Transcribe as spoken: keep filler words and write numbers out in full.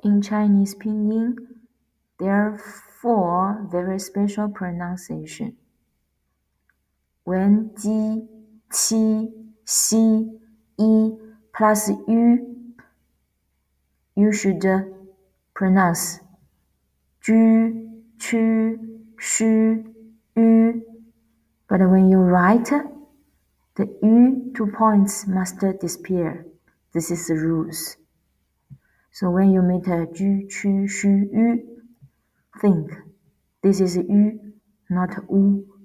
in Chinese pinyin, there are four very special pronunciation. When ji, qi, xi, yi plus yu, you should pronounce ju, chu, shu, yu. But when you write, the yu two points must disappear. This is the rules. So when you meet a ju, chu, shu, yu, think this is yu, not u.